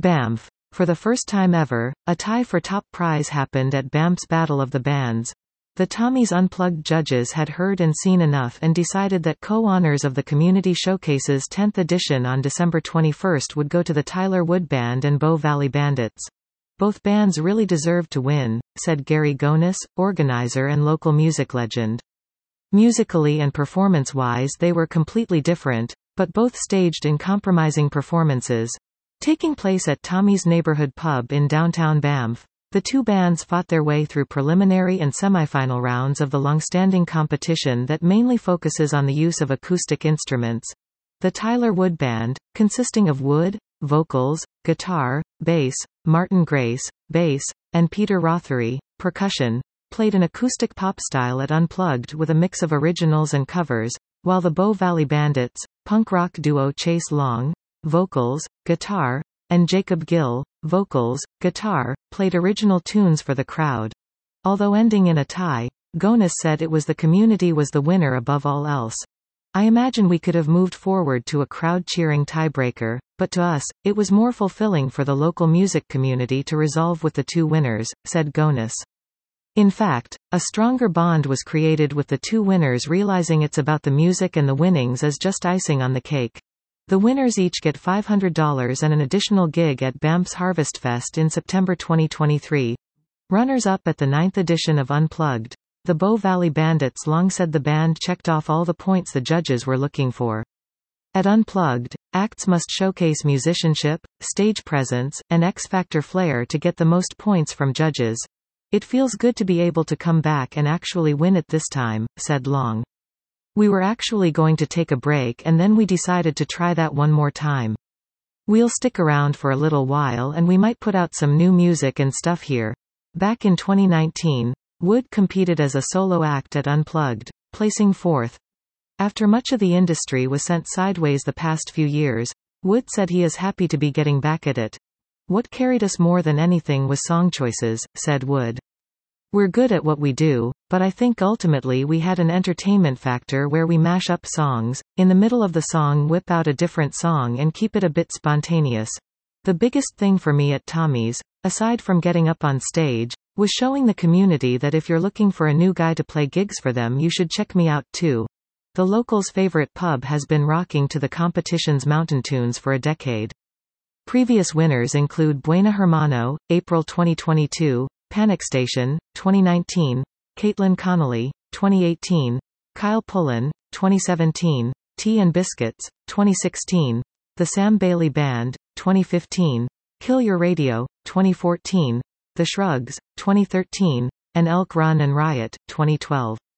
Banff. For the first time ever, a tie for top prize happened at Banff's Battle of the Bands. The Tommy's Unplugged judges had heard and seen enough and decided that co-honors of the Community Showcase's 10th edition on December 21 would go to the Tyler Wood Band and Bow Valley Bandits. Both bands really deserved to win, said Gary Gonis, organizer and local music legend. Musically and performance-wise they were completely different, but both staged in compromising performances. Taking place at Tommy's Neighborhood Pub in downtown Banff, the two bands fought their way through preliminary and semifinal rounds of the long-standing competition that mainly focuses on the use of acoustic instruments. The Tyler Wood Band, consisting of Wood, vocals, guitar, bass, Martin Grace, bass, and Peter Rothery, percussion, played an acoustic pop style at Unplugged with a mix of originals and covers, while the Bow Valley Bandits, punk rock duo Chase Long, vocals, guitar, and Jacob Gill, vocals, guitar, played original tunes for the crowd. Although ending in a tie, Gonis said it was the community was the winner above all else. I imagine we could have moved forward to a crowd-cheering tiebreaker, but to us, it was more fulfilling for the local music community to resolve with the two winners, said Gonis. In fact, a stronger bond was created with the two winners realizing it's about the music and the winnings is just icing on the cake. The winners each get $500 and an additional gig at Banff's Harvest Fest in September 2023. Runners-up at the 9th edition of Unplugged, the Bow Valley Bandits long said the band checked off all the points the judges were looking for. At Unplugged, acts must showcase musicianship, stage presence, and X-Factor flair to get the most points from judges. It feels good to be able to come back and actually win it this time, said Long. We were actually going to take a break and then we decided to try that one more time. We'll stick around for a little while and we might put out some new music and stuff here. Back in 2019, Wood competed as a solo act at Unplugged, placing fourth. After much of the industry was sent sideways the past few years, Wood said he is happy to be getting back at it. What carried us more than anything was song choices, said Wood. We're good at what we do, but I think ultimately we had an entertainment factor where we mash up songs, in the middle of the song whip out a different song and keep it a bit spontaneous. The biggest thing for me at Tommy's, aside from getting up on stage, was showing the community that if you're looking for a new guy to play gigs for them you should check me out too. The locals' favorite pub has been rocking to the competition's mountain tunes for a decade. Previous winners include Buena Hermano, April 2022, Panic Station, 2019, Caitlin Connolly, 2018, Kyle Pullen, 2017, Tea and Biscuits, 2016, The Sam Bailey Band, 2015, Kill Your Radio, 2014, The Shrugs, 2013, and Elk Run and Riot, 2012.